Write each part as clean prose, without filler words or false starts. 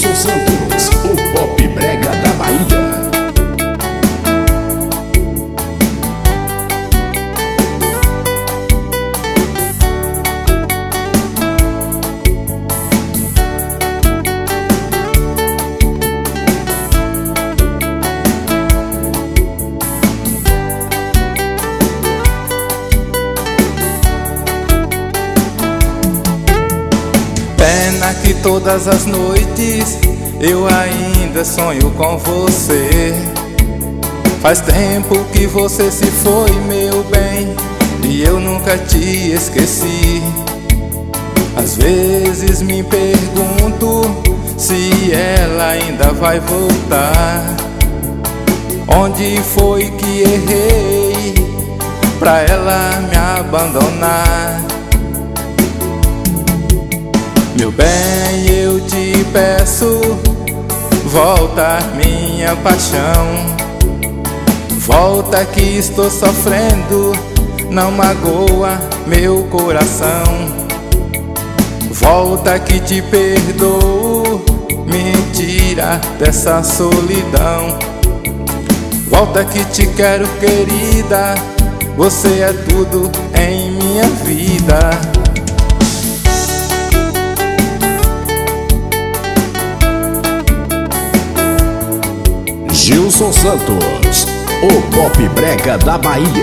Gilson Santos, o pop brega da Bahia. Pena que todas as noites eu ainda sonho com você. Faz tempo que você se foi, meu bem, e eu nunca te esqueci. Às vezes me pergunto se ela ainda vai voltar. Onde foi que errei pra ela me abandonar? Meu bem, eu te peço, volta minha paixão. Volta que estou sofrendo, não magoa meu coração. Volta que te perdoo, me tira dessa solidão. Volta que te quero, querida, você é tudo em minha vida. Gilson Santos, o pop brega da Bahia.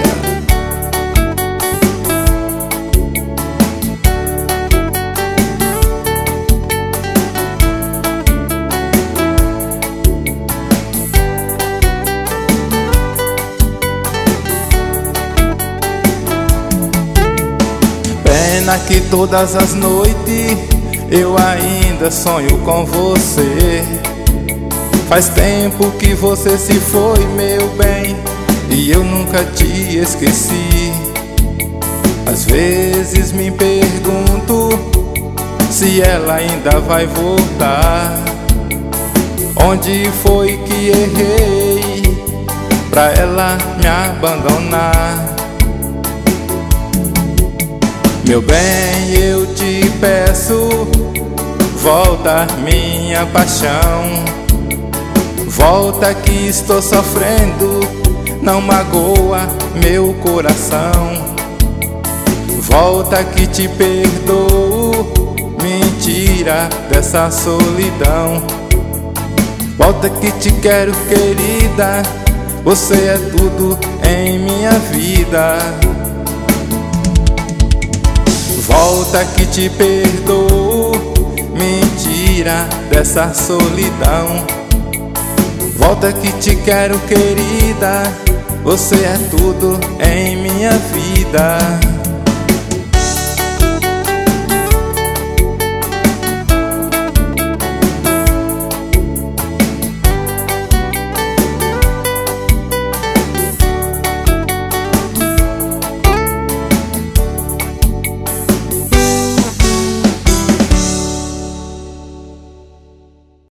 Pena que todas as noites eu ainda sonho com você. Faz tempo que você se foi, meu bem, e eu nunca te esqueci. Às vezes me pergunto se ela ainda vai voltar. Onde foi que errei pra ela me abandonar? Meu bem, eu te peço, volta minha paixão. Volta que estou sofrendo, não magoa meu coração. Volta que te perdoo, me tira dessa solidão. Volta que te quero, querida, você é tudo em minha vida. Volta que te perdoo, me tira dessa solidão. Volta que te quero, querida, você é tudo em minha vida.